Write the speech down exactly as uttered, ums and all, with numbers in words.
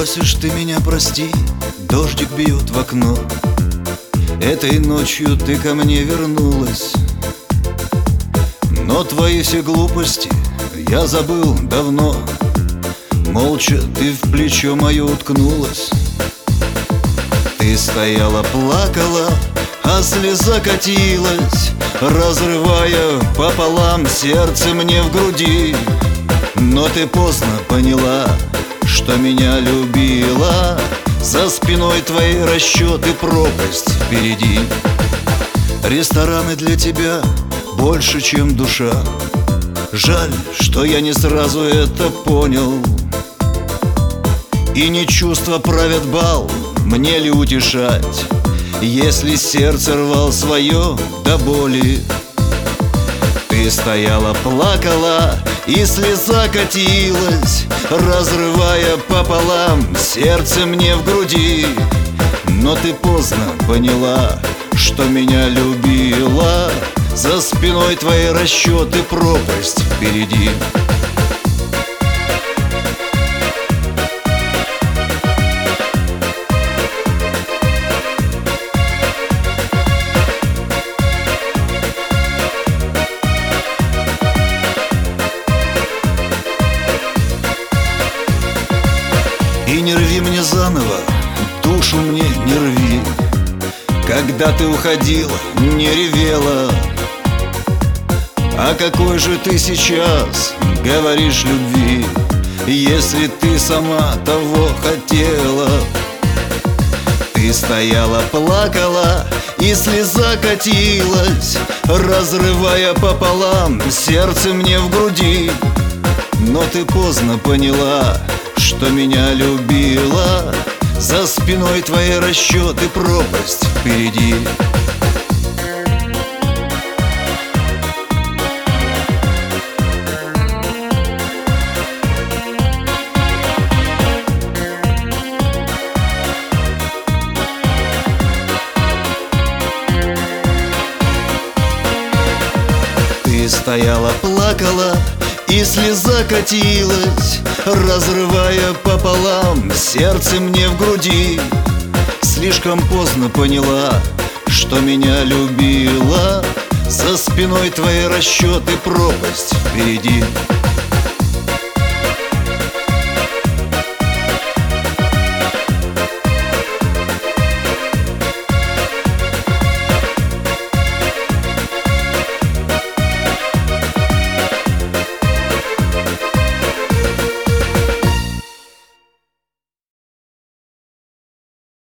Просишь ты меня прости, дождик бьет в окно. Этой ночью ты ко мне вернулась, но твои все глупости я забыл давно. Молча ты в плечо мое уткнулась. Ты стояла, плакала, а слеза катилась, разрывая пополам сердце мне в груди. Но ты поздно поняла, что меня любила. За спиной твои расчеты, пропасть впереди. Рестораны для тебя больше, чем душа. Жаль, что я не сразу это понял. И не чувства правят бал, мне ли утешать, если сердце рвал свое до боли. Ты стояла, плакала, и слеза катилась, разрывая пополам сердце мне в груди. Но ты поздно поняла, что меня любила. За спиной твои расчеты, пропасть впереди. И не рви мне заново, душу мне не рви. Когда ты уходила, не ревела. А какой же ты сейчас говоришь любви, если ты сама того хотела? Ты стояла, плакала, и слеза катилась, разрывая пополам сердце мне в груди. Но ты поздно поняла, что меня любила. За спиной твои расчеты, пропасть впереди. Ты стояла, плакала, и слеза катилась, разрывая пополам сердце мне в груди. Слишком поздно поняла, что меня любила. За спиной твои расчеты, пропасть впереди.